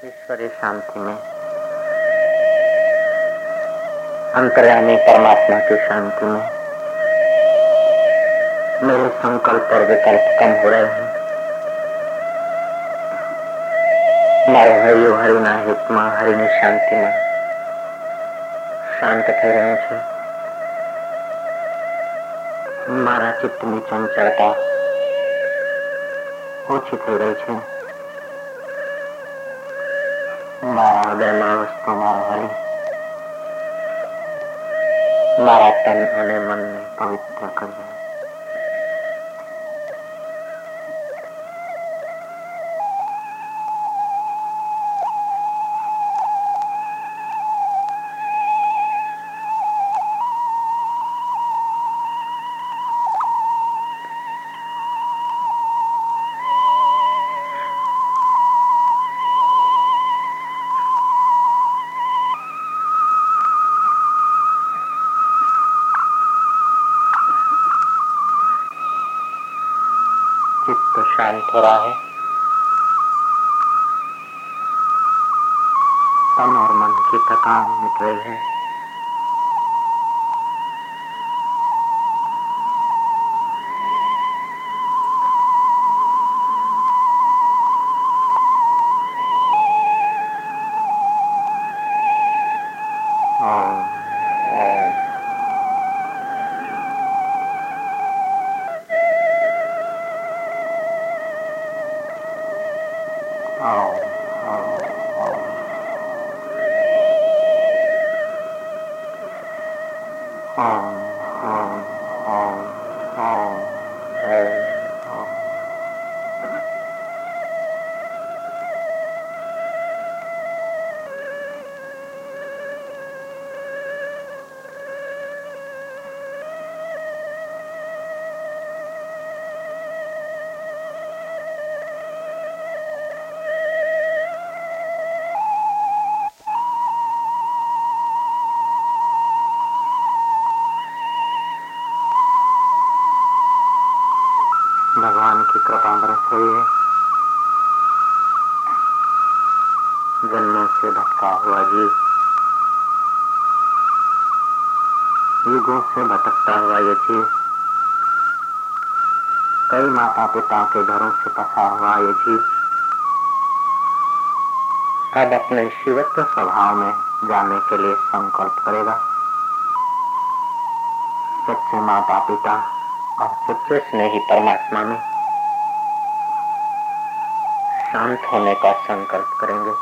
ईश्वरीय शांति में, अंतर्यामी परमात्मा की शांति में मेरे संकल्प और विकल्प कम हो रहे हैं। मारो हरियो हरिना हितमा हरिनी शांति में शांत થઈ રહ્યો છે। મારા ચિત્તની ચંચળતા ઓછી થઈ રહી છે। મારા હૃદયમાં વસતો મારો હરિ મારા તન અને મનને પવિત્ર કરે। चित्त शांत हो रहा है, तन और मन की थकान मिट रही है। भगवान की कृपा बरस रही है। जन्मों से भटका हुआ जीव, युगों से भटकता हुआ ये जीव, कई माता पिता के घरों से पसा हुआ ये जीव अब अपने शिवत्व स्वभाव में जाने के लिए संकल्प करेगा। सच्चे माता पिता और सच्चे स्नेही परमात्मा में शांत होने का संकल्प करेंगे।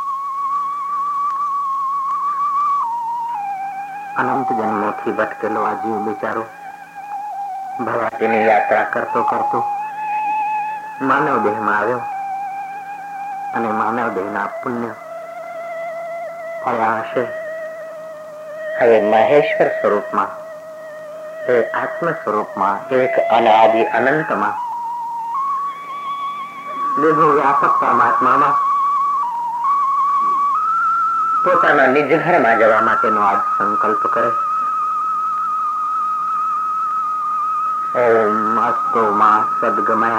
अनंत जन्मों थी भटकेलो आ जीव बिचारो भवातीની યાત્રા કરતો માનવ દેહમાં આવ્યો અને માનવ દેહના પુણ્ય ફળ્યા હશે। હવે મહેશ્વર સ્વરૂપમાં એ આત્મ સ્વરૂપમાં એક અનાદિ અનંતમાં વિભુવ્યાપક પરમાત્મામાં પોતાના નિજ ઘરમાં જવા માટેનો આજ સંકલ્પ કરે। ओम अस्तो मा सद्गमया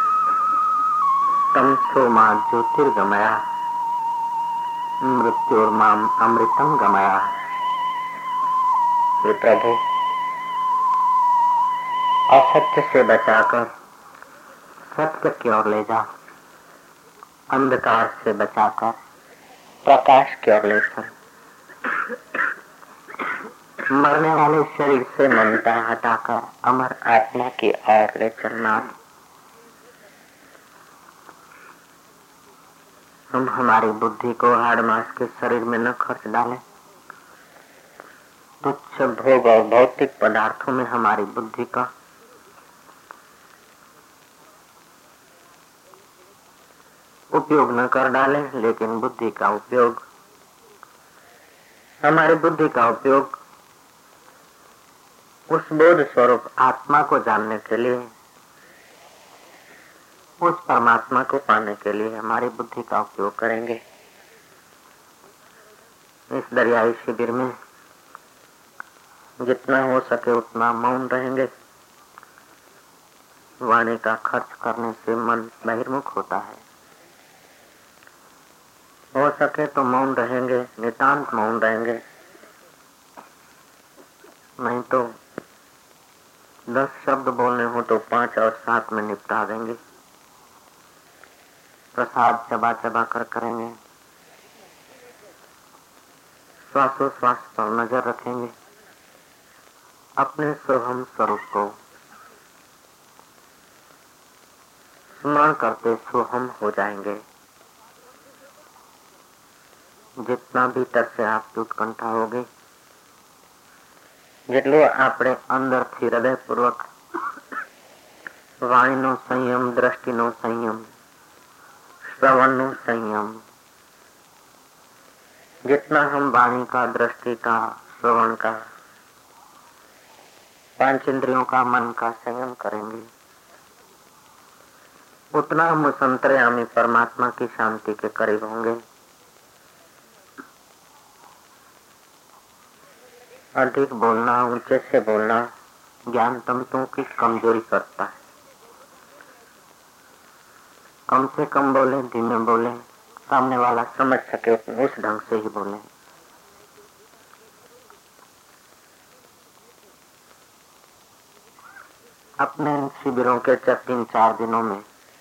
तमसो मा ज्योतिर्गमया मृत्युर्माम अमृतम गमया। हे प्रभु, असत्य से बचाकर सत्य की ओर ले जा, अंधकार से बचाकर प्रकाश की ओर ले चल। मरने वाले शरीर से ममता हटाकर अमर आत्मा की ओर ले चलना। हम हमारी बुद्धि को हाड़ मास के शरीर में न खर्च डालें। तुच्छ भोग और भौतिक पदार्थों में हमारी बुद्धि का उपयोग न कर डालें, लेकिन बुद्धि का उपयोग, हमारी बुद्धि का उपयोग उस बोध स्वरूप आत्मा को जानने के लिए, उस परमात्मा को पाने के लिए हमारी बुद्धि का उपयोग करेंगे। इस दरियाई शिविर में जितना हो सके उतना मौन रहेंगे। वाणी का खर्च करने से मन बहिर्मुख होता है। हो सके तो मौन रहेंगे, नितांत मौन रहेंगे, नहीं तो 10 शब्द बोलने हो तो 5 और 7 में निपटा देंगे। प्रसाद चबा चबा कर करेंगे, श्वासोश्वास पर नजर रखेंगे, अपने सोहम स्वरूप को स्मरण करते सोहम हो जाएंगे। जितना भीतर से आपकी उत्कंठा होगी, જેટલું આપણે અંદરથી હૃદયપૂર્વક વાણીનો સંયમ, દ્રષ્ટિનો સંયમ, श्रवणનો संयम, जितना हम वाणी का, दृष्टि का, श्रवण का, 5 इंद्रियों का, मन का संयम करेंगे, उतना हम उस अंतर्यामी परमात्मा की शांति के करीब होंगे। अधिक बोलना, ऊंचे से बोलना ज्ञान तंतुओं की कमजोरी करता है। कम से कम बोले, धीमे बोले, सामने वाला समझ सके उस ढंग से ही बोले। अपने शिविरों के 3-4 दिनों में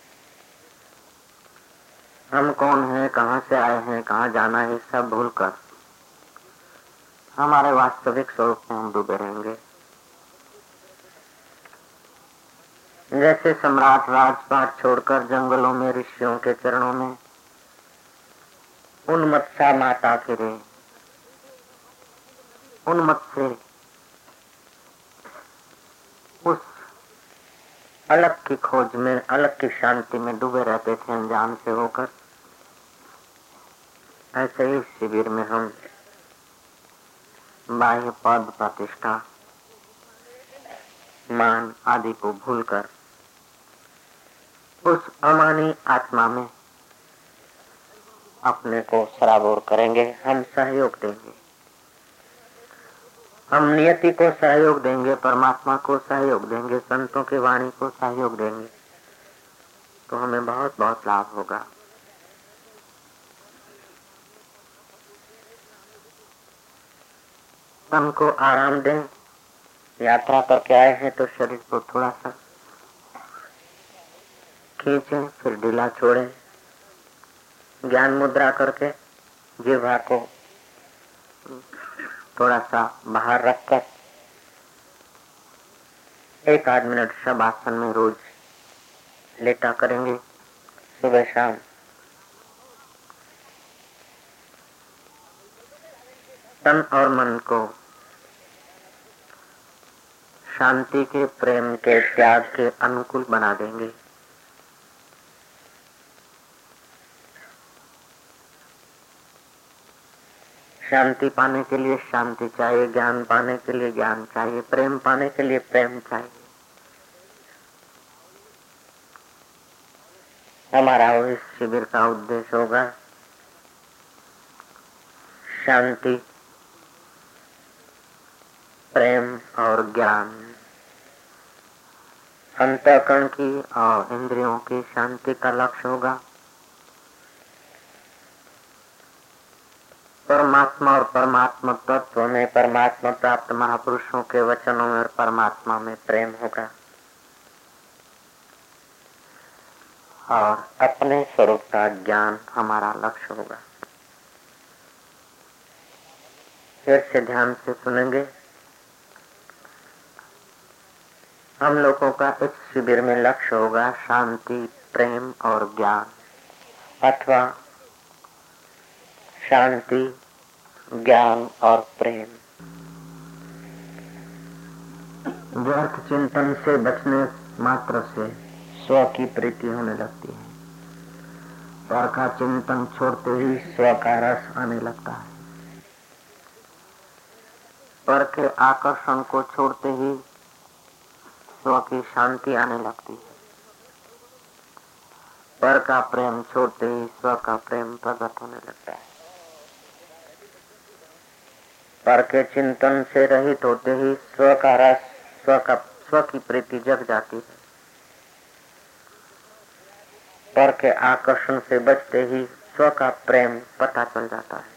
हम कौन हैं, कहाँ से आए हैं, कहाँ जाना है, सब भूलकर हमारे वास्तविक स्वरूप में हम डूबे रहेंगे। जैसे सम्राट राजपाट छोड़कर जंगलों में ऋषियों के चरणों में उन्मत्त सा माता फिरे, उन्मत्त से उस अलग की खोज में, अलग की शांति में डूबे रहते थे अनजान से होकर, ऐसे ही शिविर में हम बाह्य पद, प्रतिष्ठा, मान आदि को भूलकर उस अमानी आत्मा में अपने को सराबोर करेंगे। हम सहयोग देंगे, हम नियति को सहयोग देंगे, परमात्मा को सहयोग देंगे, संतों की वाणी को सहयोग देंगे, तो हमें बहुत बहुत लाभ होगा। तन को आराम दें, यात्रा करके आए हैं तो शरीर को थोड़ा सा खींचें, फिर ढीला छोड़ें, ज्ञान मुद्रा करके जिह्वा को थोड़ा सा बाहर रखकर 1-8 मिनट शवासन में रोज लेटा करेंगे, सुबह शाम। तन और मन को शांति के, प्रेम के, त्याग के अनुकूल बना देंगे। शांति पाने के लिए शांति चाहिए, ज्ञान पाने के लिए ज्ञान चाहिए, प्रेम पाने के लिए प्रेम चाहिए। हमारा इस शिविर का उद्देश्य होगा शांति, प्रेम और ज्ञान, अंतःकरण की और इंद्रियों की शांति का लक्ष्य होगा। परमात्मा और परमात्मा तत्व में, परमात्मा प्राप्त महापुरुषों के वचनों में और परमात्मा में प्रेम होगा, और अपने स्वरूप का ज्ञान हमारा लक्ष्य होगा। फिर से ध्यान से सुनेंगे। हम लोगों का इस शिविर में लक्ष्य होगा शांति, प्रेम और ज्ञान, अथवा शांति, ज्ञान और प्रेम। व्यर्थ चिंतन से बचने मात्र से स्व की प्रीति होने लगती है। पर का चिंतन छोड़ते ही स्व का रस आने लगता है। पर के आकर्षण को छोड़ते ही स्व की शांति आने लगती है। पर का प्रेम छोड़ते ही स्व का प्रेम प्रकट होने लगता है। पर के चिंतन से रहित होते ही स्व का रस, स्व की प्रीति जग जाती है। पर के आकर्षण से बचते ही स्व का प्रेम पता चल जाता है।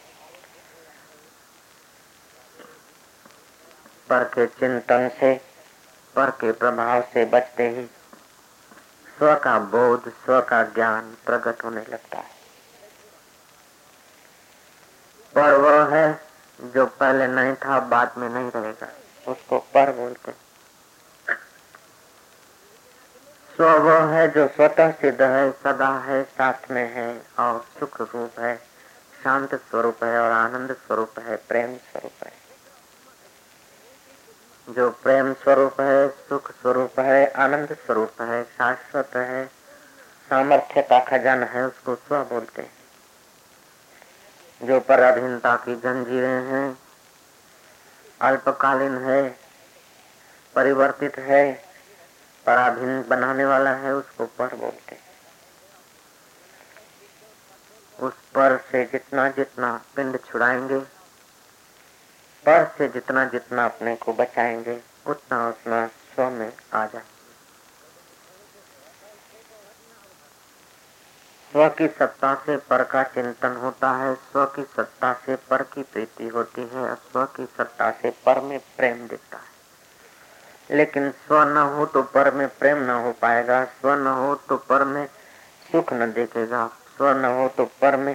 पर के चिंतन से, पर के प्रभाव से बचते ही स्व का बोध, स्व का ज्ञान प्रकट होने लगता है। पर वह है जो पहले नहीं था, बाद में नहीं रहेगा, उसको पर बोलते। स्व वह है जो स्वतः सिद्ध है, सदा है, साथ में है और सुख रूप है, शांत स्वरूप है और आनंद स्वरूप है, प्रेम स्वरूप है। जो प्रेम स्वरूप है, सुख स्वरूप है, आनंद स्वरूप है, शाश्वत है, सामर्थ्य का खजाना है, उसको स्व बोलते हैं। जो पराधीनता की जंजीरें हैं, अल्पकालीन है, परिवर्तित है, पराधीन बनाने वाला है, उसको पर बोलते हैं। उस पर से जितना जितना पिंड छुड़ाएंगे, पर से जितना जितना अपने को बचाएंगे, उतना उतना स्व में आ जाए। स्व की सत्ता से पर का चिंतन होता है, स्व की सत्ता से पर की प्रीति होती है, स्व की सत्ता से पर में प्रेम दिखता है। लेकिन स्व न हो तो पर में प्रेम न हो पाएगा, स्व न हो तो पर में सुख न दिखेगा, स्व न हो तो पर में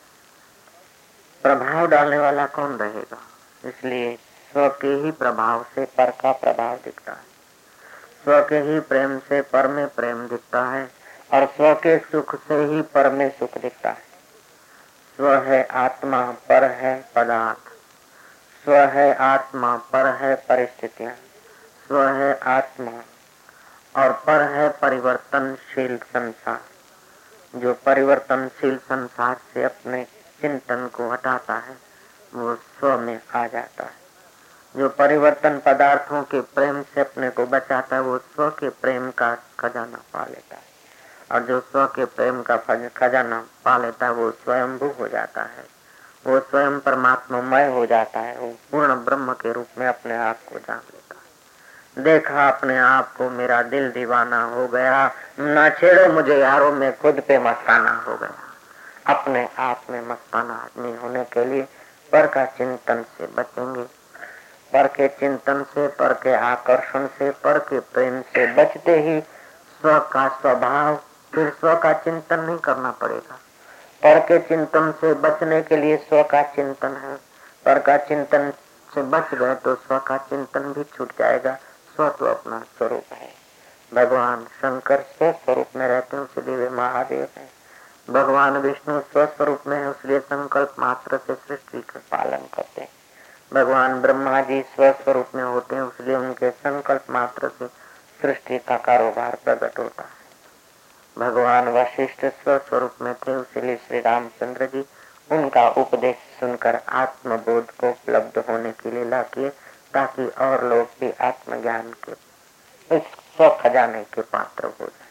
प्रभाव डालने वाला कौन रहेगा। इसलिए स्व के ही प्रभाव से पर का प्रभाव दिखता है, स्व के ही प्रेम से पर में प्रेम दिखता है और स्व के सुख से ही पर में सुख दिखता है। स्व है आत्मा, पर है पदार्थ। स्व है आत्मा, पर है परिस्थितियां। स्व है आत्मा और पर है परिवर्तनशील संसार। जो परिवर्तनशील संसार से अपने चिंतन को हटाता है, वो स्व में आ जाता है। जो परिवर्तन पदार्थों के प्रेम से अपने को बचाता है, वो स्व के प्रेम का खजाना पा लेता है। और जो स्व के प्रेम का खजाना पा लेता है, वो स्वयंभू हो जाता है, वो स्वयं परमात्मामय हो जाता है, वो पूर्ण ब्रह्म के रूप में अपने आप को जान लेता है। देखा अपने आप को, मेरा दिल दीवाना हो गया, ना छेड़ो मुझे यारों, में खुद पे मस्ताना हो गया। अपने आप में मस्ताना आदमी होने के लिए पर का चिंतन से बचेंगे। पर के चिंतन से, पर के आकर्षण से, पर के प्रेम से बचते ही स्व का स्वभाव, फिर स्व का चिंतन नहीं करना पड़ेगा। पर के चिंतन से बचने के लिए स्व का चिंतन है। पर का चिंतन से बच गए तो स्व का चिंतन भी छूट जाएगा। स्व तो अपना स्वरूप है। भगवान शंकर स्व स्वरूप में रहते हैं, इसलिए वे महादेव हैं। भगवान विष्णु स्व स्वरूप में है, इसलिए संकल्प मात्र से सृष्टि का पालन करते हैं। भगवान ब्रह्मा जी स्व स्वरूप में होते हैं, इसलिए उनके संकल्प मात्र से सृष्टि का कारोबार प्रकट होता है। भगवान वशिष्ठ स्व स्वरूप में थे, इसलिए श्री रामचंद्र जी उनका उपदेश सुनकर आत्मबोध को उपलब्ध होने के लिए ला किए, ताकि और लोग भी आत्मज्ञान के इस स्व खजाने के पात्र हो जाए।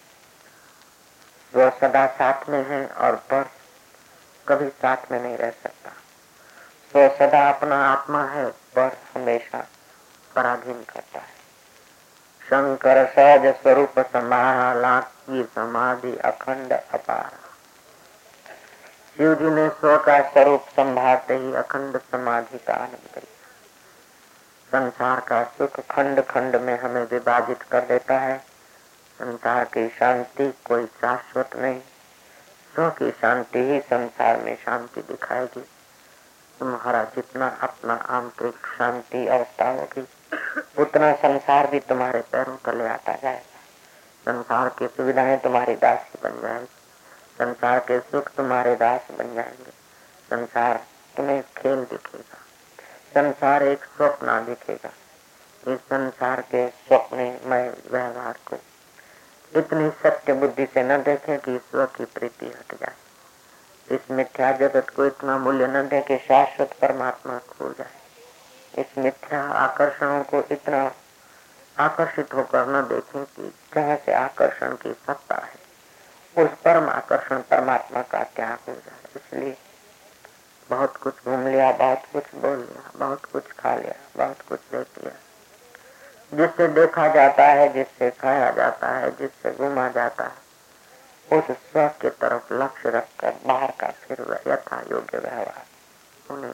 वो सदा साथ में है और पर कभी साथ में नहीं रह सकता। स्व सदा अपना आत्मा है, पर हमेशा पराधीन करता है। शंकर सहज स्वरूप संभाला की समाधि अखंड अपार। शिव जी ने स्व का स्वरूप संभालते ही अखंड समाधि का आनंद लिया। संसार का सुख खंड खंड में हमें विभाजित कर देता है। संसार की शांति कोई शाश्वत नहीं, स्व की शांति ही संसार में शांति दिखाएगी। तुम्हारा जितना अपना आंतरिक शांति अवस्था होगी, उतना संसार भी तुम्हारे पैरों तले आता जाएगा। संसार की सुविधाएं तुम्हारी दासी बन जाएंगी, संसार के सुख तुम्हारे दास बन जाएंगे। संसार तुम्हें खेल दिखेगा, संसार एक स्वप्न दिखेगा। इस संसार के स्वप्नमय व्यवहार को इतनी सत्य बुद्धि से न देखें कि स्व की प्रीति हट जाए। इस मिथ्या जगत को इतना मूल्य न दे कि शाश्वत परमात्मा खो जाए। इस मिथ्या आकर्षणों को इतना आकर्षित होकर न देखें कि जहाँ से आकर्षण की सत्ता है, उस परम आकर्षण परमात्मा का त्याग हो जाए। इसलिए बहुत कुछ घूम लिया, बहुत कुछ बोल लिया, बहुत कुछ खा लिया, बहुत कुछ देख लिया। जिससे देखा जाता है, जिससे खाया जाता है, जिससे घूमा जाता है, उस स्व के तरफ लक्ष्य रखकर बाहर का फिर यथा योग्य व्यवहार होने।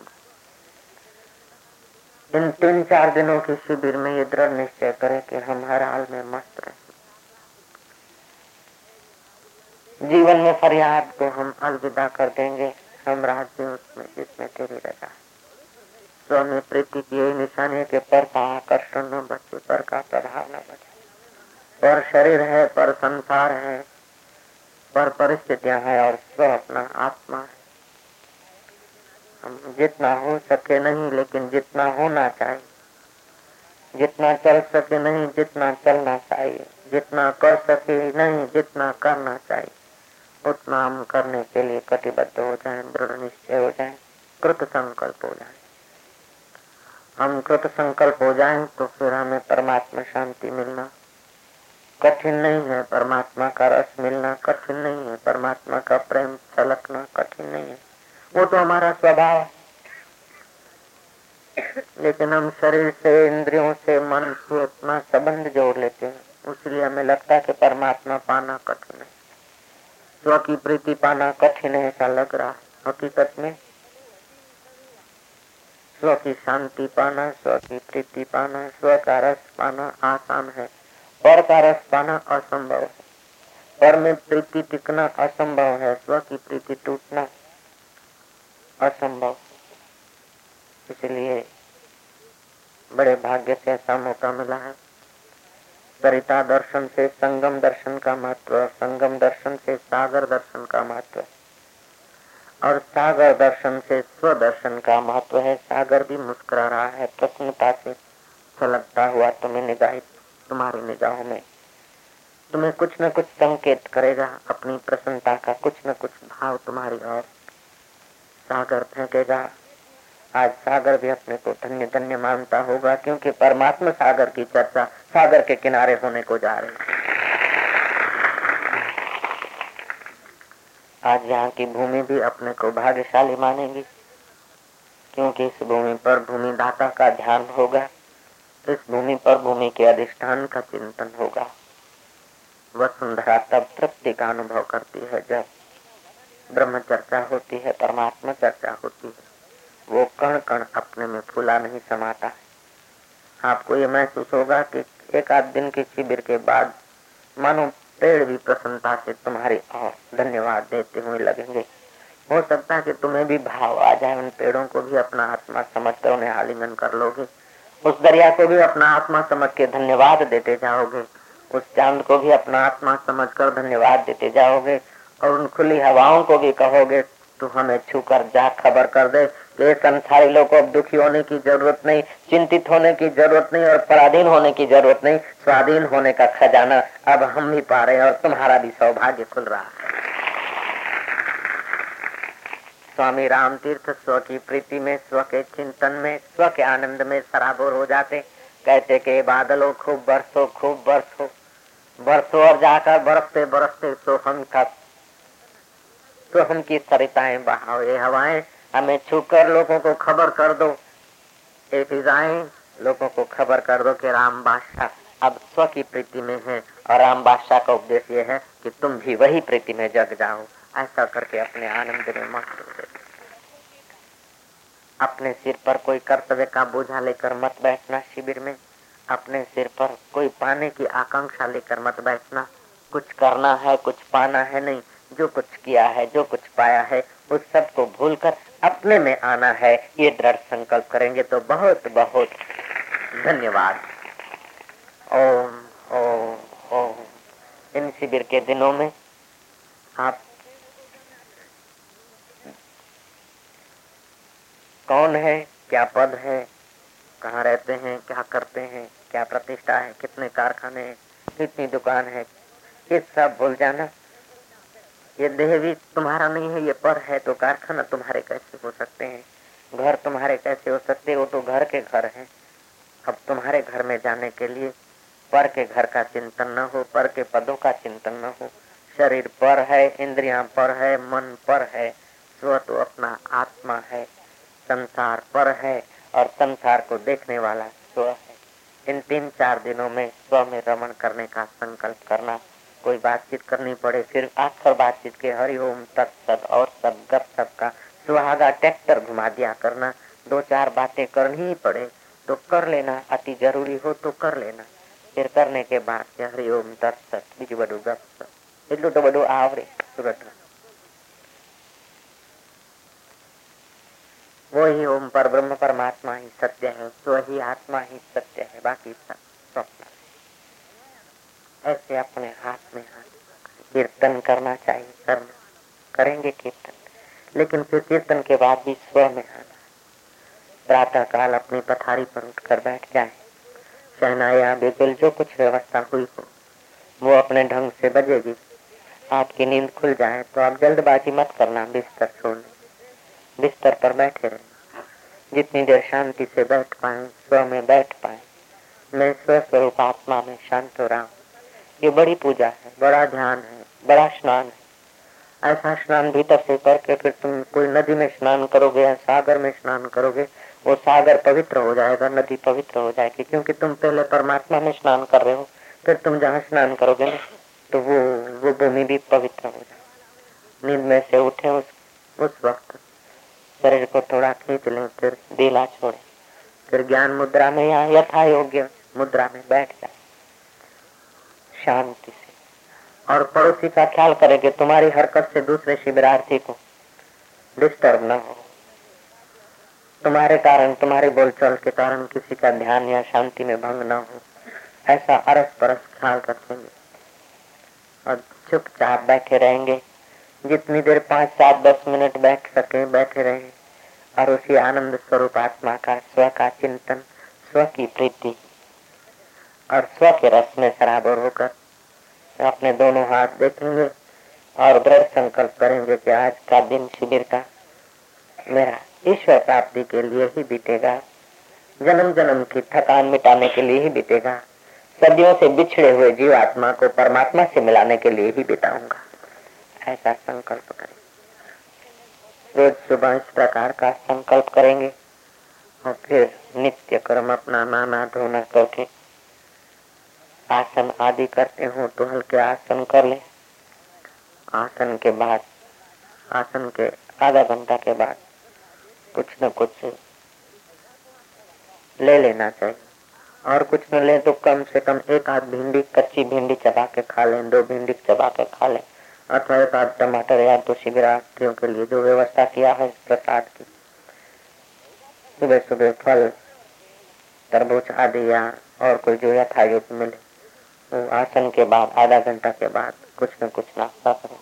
इन 3-4 दिनों के शिविर में ये दृढ़ निश्चय करें कि हम हर हाल में मस्त रहे। जीवन में फरियाद को हम अलविदा कर देंगे, हम राज्य उसमें जिसमें तेरी रजा। स्व में प्रीति की यही निशानी है कि पर का आकर्षण न बचे, पर का प्रभाव न बचे। पर शरीर है, पर संसार है, पर परिस्थितियां है और स्व अपना आत्मा है। हम जितना हो सके नहीं, लेकिन जितना होना चाहिए, जितना चल सके नहीं, जितना चलना चाहिए, जितना कर सके नहीं, जितना करना चाहिए, उतना हम करने के लिए कटिबद्ध हो जाएं, दृढ़ निश्चय हो जाएं, कृत संकल्प हो जाएं। हम कृत संकल्प हो जाएं तो फिर हमें परमात्मा शांति मिलना कठिन नहीं है, परमात्मा का रस मिलना कठिन नहीं है, परमात्मा का प्रेम छलकना कठिन नहीं है, वो तो हमारा स्वभाव है। लेकिन हम शरीर से, इंद्रियों से, मन से अपना संबंध जोड़ लेते हैं, इसलिए हमें लगता है कि परमात्मा पाना कठिन है, स्व की प्रीति पाना कठिन है ऐसा लग रहा है। हकीकत में स्व की शांति पाना, स्व की प्रीति पाना, स्व का रस पाना आसान है, पर का रस पाना असंभव है। पर में प्रीति टिकना असंभव है, स्व की प्रीति टूटना असंभव। इसलिए बड़े भाग्य से ऐसा मौका मिला है। सरिता दर्शन से संगम दर्शन का महत्व, संगम दर्शन से सागर दर्शन का महत्व, और सागर दर्शन से स्व दर्शन का महत्व है। सागर भी मुस्कुरा रहा है, प्रसन्नता से छलकता हुआ तुम्हारी निगाहों में तुम्हें कुछ न कुछ संकेत करेगा, अपनी प्रसन्नता का कुछ न कुछ भाव तुम्हारी ओर सागर फेंकेगा। आज सागर भी अपने को धन्य धन्य मानता होगा, क्योंकि परमात्मा सागर की चर्चा सागर के किनारे होने को जा रही है। आज यहाँ की भूमि भी अपने को भाग्यशाली मानेगी, क्योंकि इस भूमि पर भूमि दाता का ध्यान होगा, इस भूमि पर भूमि के अधिष्ठान का चिंतन होगा। वसुंधरा तब तृप्ति का अनुभव करती है जब ब्रह्म चर्चा होती है, परमात्मा चर्चा होती है। वो कण कण अपने में फूला नहीं समाता है। आपको ये महसूस होगा कि एक आध दिन के शिविर के बाद मानो पेड़ भी प्रसन्नता से तुम्हारी और धन्यवाद देते हुए लगेंगे। हो सकता है कि तुम्हें भी भाव आ जाए, उन पेड़ों को भी अपना आत्मा समझकर उन्हें आलिंगन कर लोगे, उस दरिया को भी अपना आत्मा समझ के धन्यवाद देते जाओगे, उस चांद को भी अपना आत्मा समझकर धन्यवाद देते जाओगे, और उन खुली हवाओं को भी कहोगे तू हमें छू कर जा, खबर कर दे कि संसारी लोगों को अब दुखी होने की जरूरत नहीं, चिंतित होने की जरूरत नहीं और पराधीन होने की जरूरत नहीं। स्वाधीन होने का खजाना अब हम भी पा रहे हैं और तुम्हारा भी सौभाग्य खुल रहा है। स्वामी राम तीर्थ स्व की प्रीति में, स्व के चिंतन में, स्व के आनंद में सराबोर हो जाते। कहते कि बादलों खूब बरसो बरसो और जाकर बरसते बरसते सोहम की सरिताएं बहाओ। ये हवाएं हमें छूकर लोगों को खबर कर दो, ये फिजाएं लोगों को खबर कर दो कि राम बादशाह अब स्व की प्रीति में है, और राम बादशाह का उपदेश ये है कि तुम भी वही प्रीति में जग जाओ। ऐसा करके अपने आनंद में मस्त हो जाओ। अपने सिर पर कोई कर्तव्य का बोझा लेकर मत बैठना शिविर में, अपने सिर पर कोई पाने की आकांक्षा लेकर मत बैठना। कुछ करना है, कुछ पाना है नहीं, जो कुछ किया है, जो कुछ पाया है, उस सब को भूलकर अपने में आना है। ये दृढ़ संकल्प करेंगे तो बहुत बहुत धन्यवाद। ओम ओम ओम। इन शिविर के दिनों में आप कौन है, क्या पद है, कहाँ रहते हैं, क्या करते हैं, क्या प्रतिष्ठा है, कितने कारखाने हैं, कितनी दुकान है, ये सब भूल जाना। ये देह भी तुम्हारा नहीं है, ये पर है, तो कारखाना तुम्हारे कैसे हो सकते हैं, घर तुम्हारे कैसे हो सकते हैं, वो तो घर के घर हैं। अब तुम्हारे घर में जाने के लिए पर के घर का चिंतन न हो, पर के पदों का चिंतन न हो। शरीर पर है, इंद्रियां पर है, मन पर है, स्व तो अपना आत्मा है। संसार पर है और संसार को देखने वाला स्व है। इन 3-4 दिनों में स्व में रमण करने का संकल्प करना, कोई बातचीत करनी पड़े, फिर आखिर बातचीत के हरिओम तत्सत और सब गप सब का सुहागा ट्रैक्टर घुमा दिया करना। 2-4 बातें करनी ही पड़े तो कर लेना, अति जरूरी हो तो कर लेना। फिर करने के बाद हरिओम तत्सत बीजू बड़ू गप सप एटलू तो बड़ू आवरे सूरत में। वो ही ओम पर ब्रह्म परमात्मा ही सत्य है, स्व ही आत्मा ही सत्य है, बाकी सब स्वप्न। ऐसे अपने हाथ में हाथ कीर्तन करना चाहिए, करना करेंगे कीर्तन, लेकिन फिर कीर्तन के बाद भी स्व में आना। प्रातः काल अपनी पथारी पर उठकर बैठ जाए, शहनाया बिगुल जो कुछ व्यवस्था हुई हो वो अपने ढंग से बजेगी। आपकी नींद खुल जाए तो आप जल्दबाजी मत करना, बिस्तर छोड़ने, बिस्तर पर बैठे रहे, जितनी देर शांति से बैठ पाए, स्व में बैठ पाए, मैं स्व स्वरूप आत्मा में शांत हो रहा हूँ। ये बड़ी पूजा है, बड़ा ध्यान है, बड़ा स्नान है। ऐसा स्नान भीतर से करके फिर तुम कोई नदी में स्नान करोगे या सागर में स्नान करोगे, वो सागर पवित्र हो जाएगा, नदी पवित्र हो जाएगी, क्योंकि तुम पहले परमात्मा में स्नान कर रहे हो। फिर तुम जहाँ स्नान करोगे ना तो वो भूमि भी पवित्र हो जाए। नींद में से उठे उस वक्त शरीर को थोड़ा खींच लें, फिर दिला छोड़े, फिर ज्ञान मुद्रा में या यथा योग्य मुद्रा में बैठ जाए शांति से। और पड़ोसी का ख्याल करे कि तुम्हारी हरकत से दूसरे शिविरार्थी को डिस्टर्ब न हो, तुम्हारे कारण, तुम्हारे बोलचाल के कारण किसी का ध्यान या शांति में भंग न हो, ऐसा अरस परस ख्याल रखेंगे और चुपचाप बैठे रहेंगे। जितनी देर 5-7-10 मिनट बैठ सके बैठे रहें और उसी आनंद स्वरूप आत्मा का, स्व का चिंतन, स्व की प्रीति और स्व के रस में सराबोर होकर अपने दोनों हाथ देखेंगे और दृढ़ संकल्प करेंगे कि आज का दिन शिविर का मेरा ईश्वर प्राप्ति के लिए ही बीतेगा, जन्म जन्म की थकान मिटाने के लिए ही बीतेगा, सदियों से बिछड़े हुए जीव आत्मा को परमात्मा से मिलाने के लिए ही बिताऊंगा। ऐसा संकल्प करें। रोज सुबह इस प्रकार का संकल्प करेंगे और फिर नित्य कर्म अपना नाना धोना करके आसन आदि करते हो तो हल्के आसन कर ले। आसन के बाद, आसन के आधा घंटा के बाद कुछ न कुछ ले लेना चाहिए, और कुछ न ले तो कम से कम 1-8 भिंडी, कच्ची भिंडी चबा के खा लें, 2 भिंडी चबा के खा लें, अथवा 1-8 टमाटर या 2 शिविरार्थियों के लिए जो व्यवस्था किया है प्रसाद की, सुबह सुबह फल, तरबूज आदि या और कोई जो यथा योग्य मिले, तो आसन के बाद आधा घंटा के बाद कुछ न कुछ नाश्ता करें।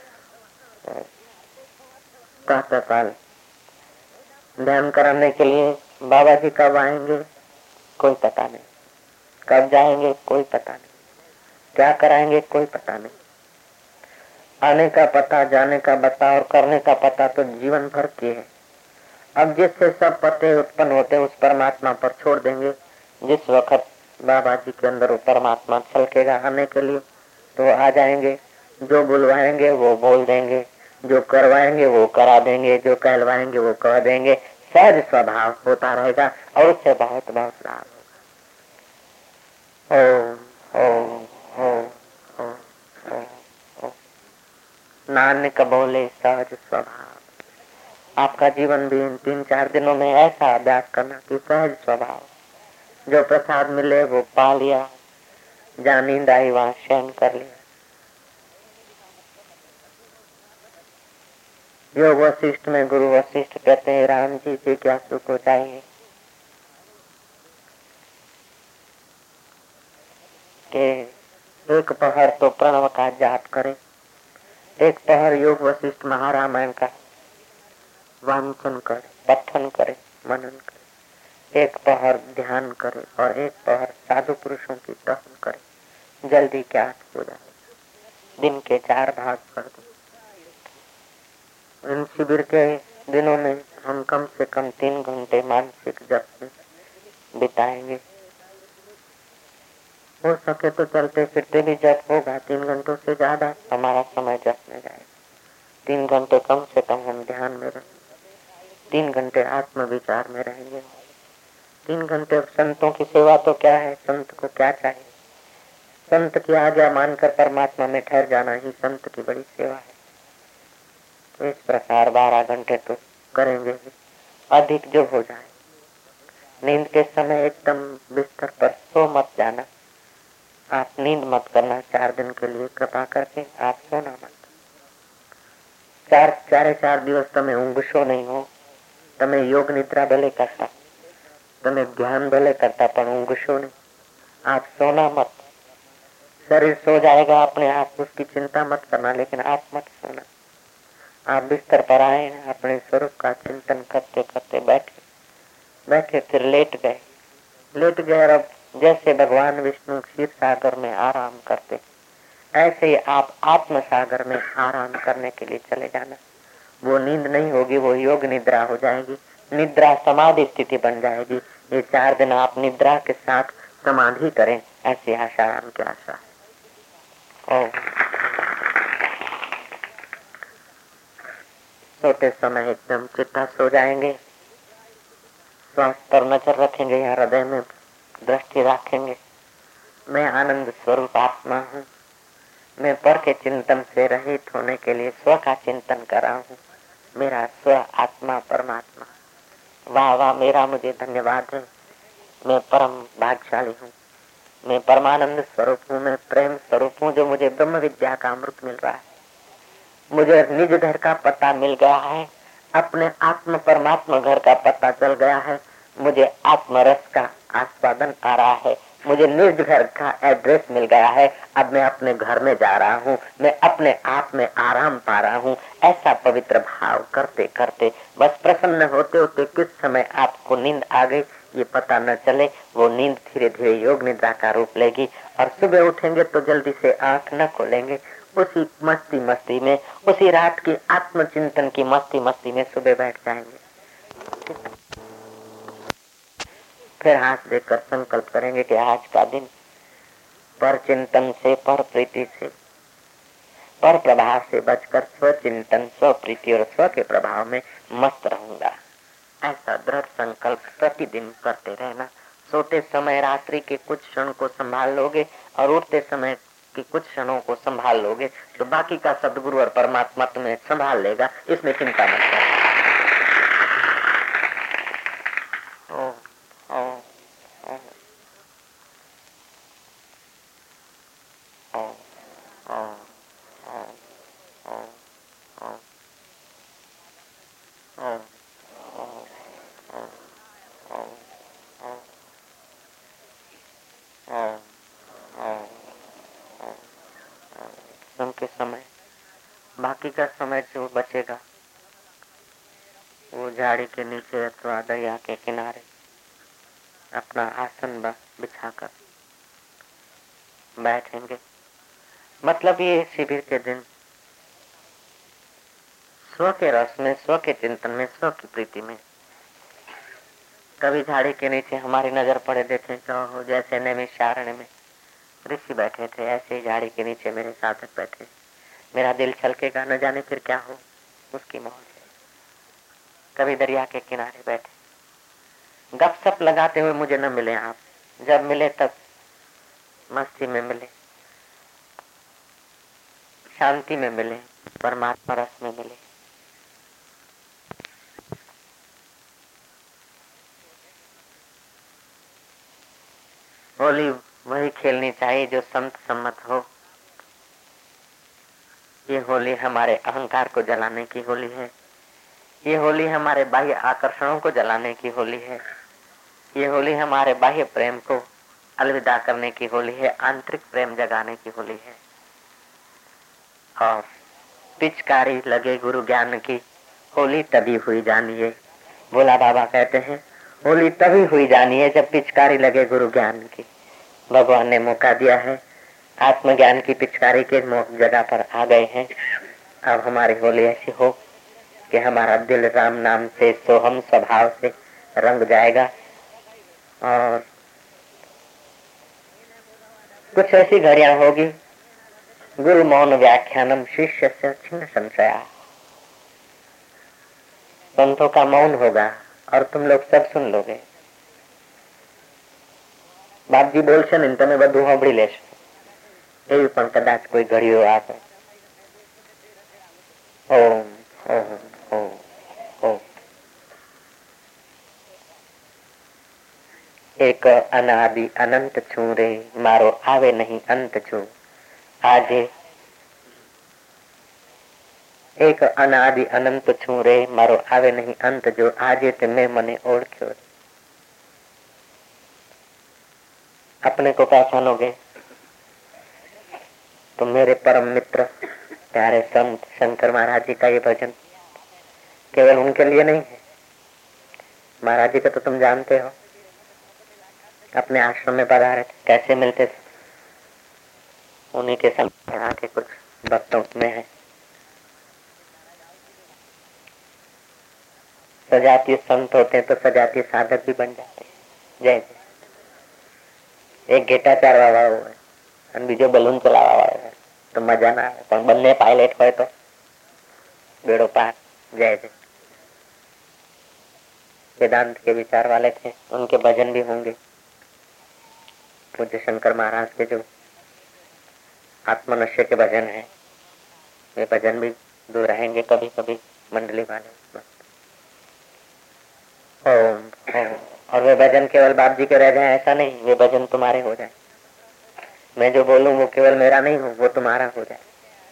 प्रातः काल ध्यान कराने के लिए बाबा जी कब आएंगे कोई पता नहीं, कब जाएंगे कोई पता नहीं, क्या कराएंगे कोई पता नहीं। आने का पता, जाने का पता और करने का पता तो जीवन भर की है। अब जिससे सब पते उत्पन्न होते उस परमात्मा पर छोड़ देंगे। जिस वक्त बाबा जी के अंदर वो परमात्मा छलकेगा आने के लिए तो आ जाएंगे, जो बुलवाएंगे वो बोल देंगे, जो करवाएंगे वो करा देंगे, जो कहलवाएंगे वो कह देंगे। सहज स्वभाव होता रहेगा और उससे बहुत बहुत लाभ होगा। ओम ओम ओम ओम ओम ओम। नानक बोले सहज स्वभाव। आपका जीवन भी इन 3-4 दिनों में ऐसा अभ्यास करना कि सहज स्वभाव, जो प्रसाद मिले वो पा लिया, जहाँ नींद आई वहाँ शयन कर लिया। योग वशिष्ठ में गुरु वशिष्ठ कहते हैं, राम जी जिज्ञासु को चाहिए कि एक पहर तो प्रणव का जाप करे, एक पहर योग वशिष्ठ महारामायण का वांचन करे, पठन करे, मनन करे, एक पहर ध्यान करे और एक पहर साधु पुरुषों की टहल करे। जल्दी क्या हो जाए। दिन के 4 भाग कर दो। इन शिविर के दिनों में हम कम से कम 3 घंटे मानसिक जप में बिताएंगे। हो सके तो चलते फिरते भी जप होगा। 3 घंटों से ज्यादा हमारा समय जप में जाएगा। 3 घंटे कम से कम हम ध्यान में रहेंगे, 3 घंटे आत्म विचार में रहेंगे, 3 घंटे संतों की सेवा। तो क्या है, संत को क्या चाहिए, संत की आज्ञा मानकर परमात्मा में ठहर जाना ही संत की बड़ी सेवा है। तो इस प्रकार 12 घंटे तो करेंगे ही, अधिक जो हो जाए। नींद के समय एकदम बिस्तर पर सो मत जाना। आप नींद मत करना 4 दिन के लिए, कृपा करके आप सोना मत। 4 દિવસ તમે ઊંઘશો नहीं हो, તમે योग निद्रा भले करता, તમે ध्यान भले करता, पर ઊંઘશो नहीं। आप सोना मत। शरीर सो जाएगा अपने आप, उसकी चिंता मत करना, लेकिन आप मत सोना। आप बिस्तर पर आए, अपने स्वरूप का चिंतन करते करते बैठे फिर लेट गए और अब जैसे भगवान विष्णु क्षीर सागर में आराम करते, ऐसे ही आप आत्म सागर में आराम करने के लिए चले जाना। वो नींद नहीं होगी, वो योग निद्रा हो जाएगी। निद्रा समाधि स्थिति बन जाएगी। ये 4 दिन आप निद्रा के साथ समाधि करें, ऐसी आशा की आशा है। सोते समय एकदम चिट्टा सो जाएंगे, श्वास पर नजर रखेंगे या हृदय में दृष्टि रखेंगे। मैं आनंद स्वरूप आत्मा हूँ। मैं पर के चिंतन से रहित होने के लिए स्व का चिंतन कर रहा हूँ। मेरा स्व आत्मा परमात्मा, वाह वाह, मेरा मुझे धन्यवाद है। मैं परम भाग्यशाली हूँ। मैं परमानंद स्वरूप हूँ, मैं प्रेम स्वरूप हूँ, जो मुझे ब्रह्म विद्या का अमृत मिल रहा है। मुझे निज घर का पता मिल गया है, अपने आत्म परमात्मा घर का पता चल गया है। मुझे आत्म रस का आस्वादन आ रहा है। मुझे निज घर का एड्रेस मिल गया है। अब मैं अपने घर में जा रहा हूँ, मैं अपने आप में आराम पा रहा हूँ। ऐसा पवित्र भाव करते करते बस प्रसन्न होते होते किस समय आपको नींद आ गई ये पता न चले। वो नींद धीरे धीरे योग निद्रा का रूप लेगी और सुबह उठेंगे तो जल्दी से आंख न खोलेंगे। उसी मस्ती में, उसी रात की आत्मचिंतन की मस्ती में सुबह बैठ जाएंगे। फिर हाथ देकर संकल्प करेंगे कि आज का दिन पर चिंतन से, पर प्रीति से, पर प्रभाव से बचकर स्व चिंतन, स्व प्रीति और स्व के प्रभाव में मस्त रहूंगा। ऐसा दृढ़ संकल्प प्रतिदिन करते रहना। सोते समय रात्रि के कुछ क्षण को संभाल लोगे और उठते समय के कुछ क्षणों को संभाल लोगे तो बाकी का सदगुरु और परमात्मा तुम्हें संभाल लेगा। इसमें चिंता मत करो। के समय बाकी का समय जो बचेगा वो झाड़ी के नीचे अथवा दरिया के किनारे अपना आसन बिछाकर बैठेंगे। मतलब ये शिविर के दिन स्व के रस में, स्व के चिंतन में, स्व की प्रीति में। कभी झाड़ी के नीचे हमारी नजर पड़े, देखें तो जैसे नैमिषारण्य में ऋषि बैठे थे, ऐसे ही झाड़ी के नीचे मेरे साधक बैठे। मेरा दिल छलकेगा, न जाने फिर क्या हो उसकी मौज। कभी दरिया के किनारे बैठे गपशप लगाते हुए मुझे न मिले आप, जब मिले तब मस्ती में मिले, शांति में मिले, परमात्मा रस में मिले। होली वही खेलनी चाहिए जो संत सम्मत हो। ये होली हमारे अहंकार को जलाने की होली है। ये होली हमारे बाह्य आकर्षणों को जलाने की होली है। ये होली हमारे बाह्य प्रेम को अलविदा करने की होली है, आंतरिक प्रेम जगाने की होली है। और पिचकारी लगे गुरु ज्ञान की, होली तभी हुई जानिए। भोला बाबा कहते हैं होली तभी हुई जानिए जब पिचकारी लगे गुरु ज्ञान की। भगवान ने मौका दिया है, आत्मज्ञान की पिचकारी के जगह पर आ गए हैं। अब हमारी होली ऐसी हो कि हमारा दिल राम नाम से, सोहम स्वभाव से रंग जाएगा। और कुछ ऐसी घड़ियां होगी, गुरु मौन व्याख्यानम शिष्य से छिन्न संशया। संतों का मौन होगा और तुम लोग सब सुन लोगे। बापजी बोलशे ने તમે બધું સાંભળી લેશો। એવી પણ કદાચ કોઈ ઘડીઓ આવે. ઓમ ઓમ ઓમ ઓમ. એક અનાદિ અનંત છું રે, મારો આવે નહીં અંત છું. આજે એક અનાદિ અનંત છું રે, મારો આવે નહીં અંત જો. આજે તે મેં મને ઓળખ્યો. अपने को पहचानोगे तो मेरे परम मित्र प्यारे संत शंकर महाराज जी का ये भजन केवल उनके लिए नहीं है. महाराज जी को तो तुम जानते हो, अपने आश्रम में पधारे थे, कैसे मिलते थे. उन्हीं के संग यहाँ के कुछ भक्तों में है. सजातीय संत होते हैं तो सजातीय साधक भी बन जाते हैं. जय जय. एक घेटा चारवा वाળો હોય અને બીજો બલૂન ચલાવવા વાળો હોય તો મજા ના આવે, પણ બંને પાયલટ હોય તો બેડો पार. जय जय. वेदांत के विचार वाले थे, उनके भजन भी होंगे. पूज्य शंकर महाराज के जो आत्मनश्य के भजन है, वे भजन भी दो रहेंगे कभी कभी मंडली वाले. ओम ओम. और वे भजन केवल बाप जी के रह जाए ऐसा नहीं, वे भजन तुम्हारे हो जाए. मैं जो बोलूं वो केवल मेरा नहीं हो, वो तुम्हारा हो जाए.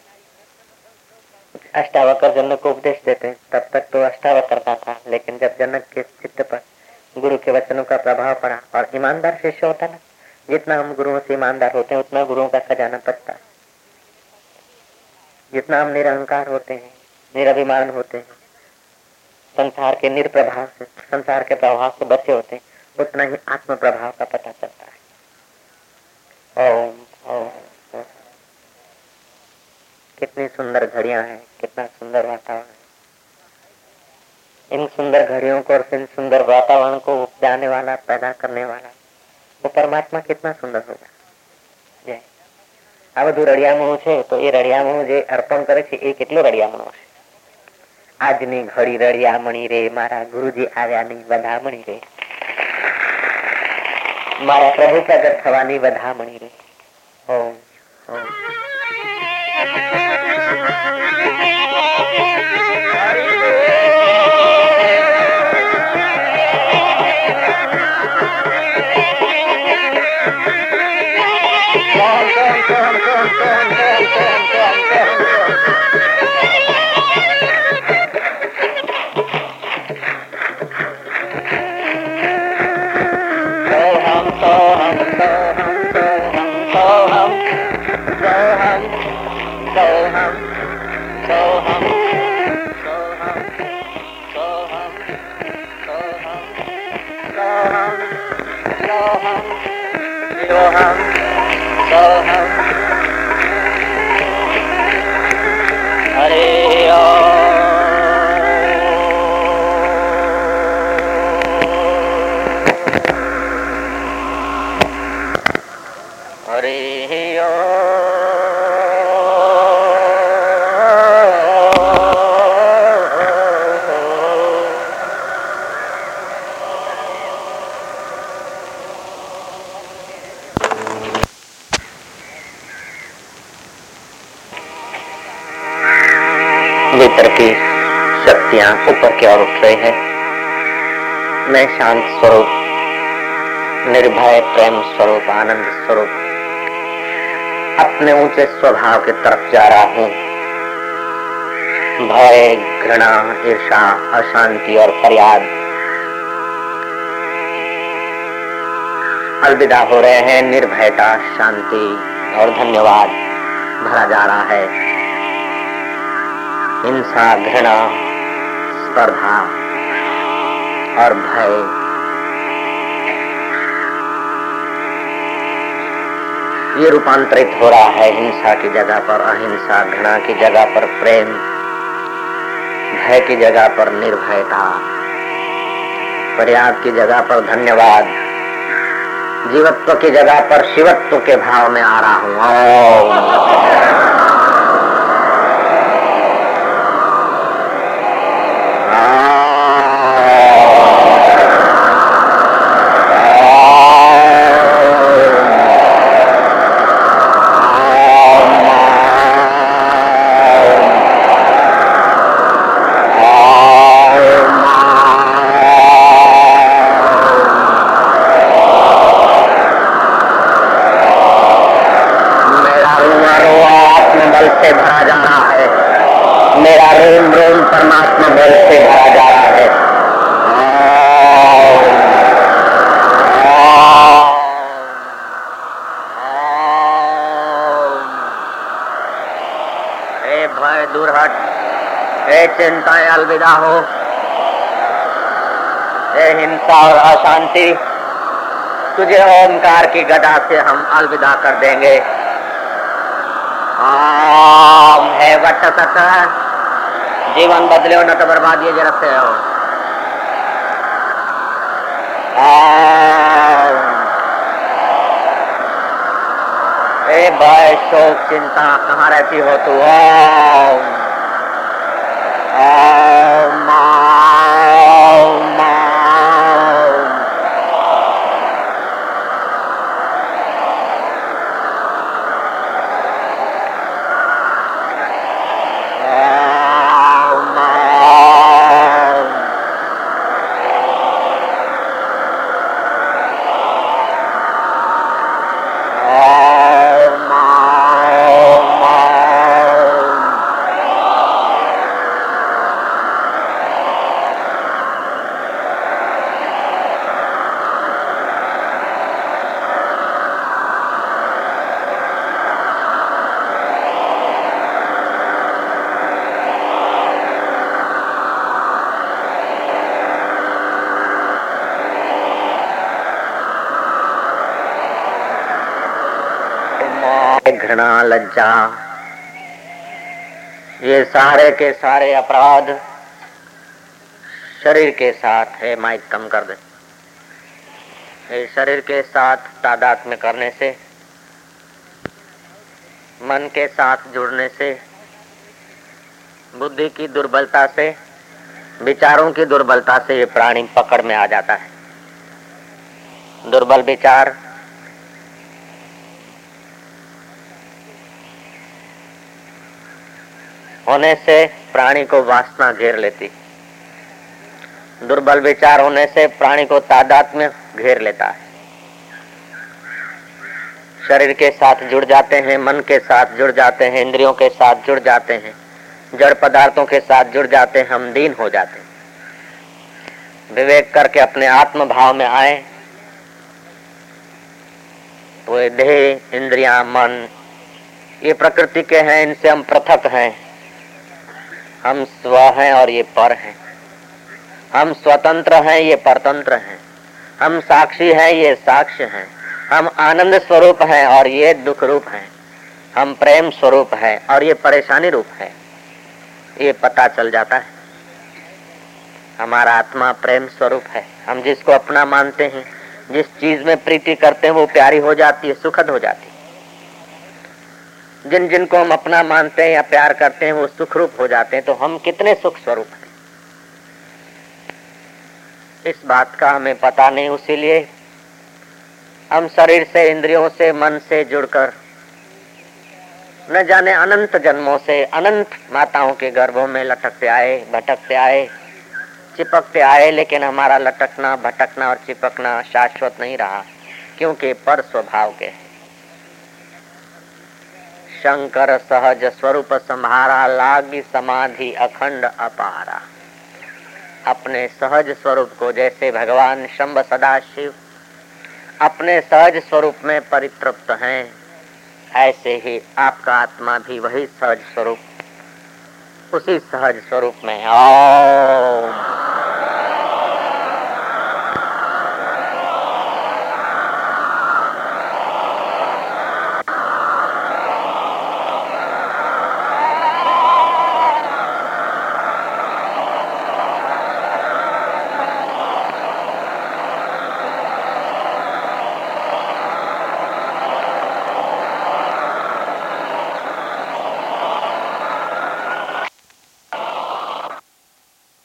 अष्टावक्र जनक को उपदेश देते हैं, तब तक तो अष्टावक्र का था, लेकिन जब जनक के चित्त पर गुरु के वचनों का प्रभाव पड़ा और ईमानदार शिष्य होता ना, जितना हम गुरुओं से ईमानदार होते हैं उतना गुरुओं का खजाना पचता है. जितना हम निरहंकार होते हैं, निरभिमान होते हैं, संसार के निर्प्रभाव से, संसार के प्रभाव से बचे होते हैं, उतना ही आत्म प्रभाव का पता चलता है. ओम ओम. कितनी सुंदर घड़ियां हैं, कितना सुंदर वातावरण है. इन सुंदर घड़ियों को और इन सुंदर वातावरण को उपजाने वाला, पैदा करने वाला वो परमात्मा कितना सुंदर होगा. जय. आ બધું રળિયામણું છે તો એ રળિયામણું જે અર્પણ કરે છે એ કેટલો રળિયામણો છે. આજની ઘડી રળિયામણી રે, મારા ગુરુજી આવ્યાની વધામણી રે, મારા પ્રભુ પ્રગટ થવાની વધામણી રે. ઓમ ઓમ. भीतर की शक्तियां ऊपर की ओर उठ रही है. मैं शांत स्वरूप, निर्भय प्रेम स्वरूप, आनंद स्वरूप अपने ऊंचे स्वभाव की तरफ जा रहा हूँ. भय, घृणा, ईर्षा, अशांति और फरियाद अलविदा हो रहे हैं. निर्भयता, शांति और धन्यवाद भरा जा रहा है. हिंसा, घृणा, स्पर्धा और भय ये रूपांतरित हो रहा है. हिंसा की जगह पर अहिंसा, घृणा की जगह पर प्रेम, भय की जगह पर निर्भयता, फरियाद की जगह पर धन्यवाद, जीवत्व की जगह पर शिवत्व के भाव में आ रहा हूँ. से भरा जा रहा है, मेरा रोम रोम परमात्मा बल से भरा जा रहा है। हे भय दूर हट, हे चिंताएं अलविदा हो, हे हिंसा और अशांति, तुझे ओमकार की गदा से हम अलविदा कर देंगे। ओम है वट सत, जीवन बदले हो न तो बर्बादी जरत से हो। ए भय शोक चिंता कहाँ रहती हो तू? ओम ओम ओम ओम। घृणा लज्जा ये सारे के सारे अपराध शरीर के साथ है। माइक कम कर दे। ये शरीर के साथ तादात्म्य करने से, मन के साथ जुड़ने से, बुद्धि की दुर्बलता से, विचारों की दुर्बलता से ये प्राणी पकड़ में आ जाता है। दुर्बल विचार होने से प्राणी को वासना घेर लेती, दुर्बल विचार होने से प्राणी को तादात्म्य घेर लेता है। शरीर के साथ जुड़ जाते हैं, मन के साथ जुड़ जाते हैं, इंद्रियों के साथ जुड़ जाते हैं, जड़ पदार्थों के साथ जुड़ जाते हैं, हम दीन हो जाते हैं। विवेक करके अपने आत्म भाव में आए तो ये देह, इंद्रियां, मन ये प्रकृति के हैं, इनसे हम पृथक हैं। हम स्व हैं और ये पर हैं। हम स्वतंत्र हैं, ये परतंत्र हैं। हम साक्षी हैं, ये साक्ष्य हैं। हम आनंद स्वरूप हैं और ये दुख रूप हैं। हम प्रेम स्वरूप हैं और ये परेशानी रूप है। ये पता चल जाता है। हमारा आत्मा प्रेम स्वरूप है। हम जिसको अपना मानते हैं, जिस चीज में प्रीति करते हैं वो प्यारी हो जाती है, सुखद हो जाती है। जिन जिनको हम अपना मानते हैं या प्यार करते हैं वो सुख रूप हो जाते हैं। तो हम कितने सुख स्वरूप हैं, इस बात का हमें पता नहीं। उसीलिए हम शरीर से, इंद्रियों से, मन से जुड़कर न जाने अनंत जन्मों से, अनंत माताओं के गर्भों में लटकते आए, भटकते आए, चिपकते आए। लेकिन हमारा लटकना, भटकना और चिपकना शाश्वत नहीं रहा, क्योंकि पर स्वभाव के। शंकर सहज स्वरूप संहारा, लागी समाधि अखंड अपारा। अपने सहज स्वरूप को जैसे भगवान शंभ सदाशिव अपने सहज स्वरूप में परितृप्त हैं, ऐसे ही आपका आत्मा भी वही सहज स्वरूप, उसी सहज स्वरूप में। ओम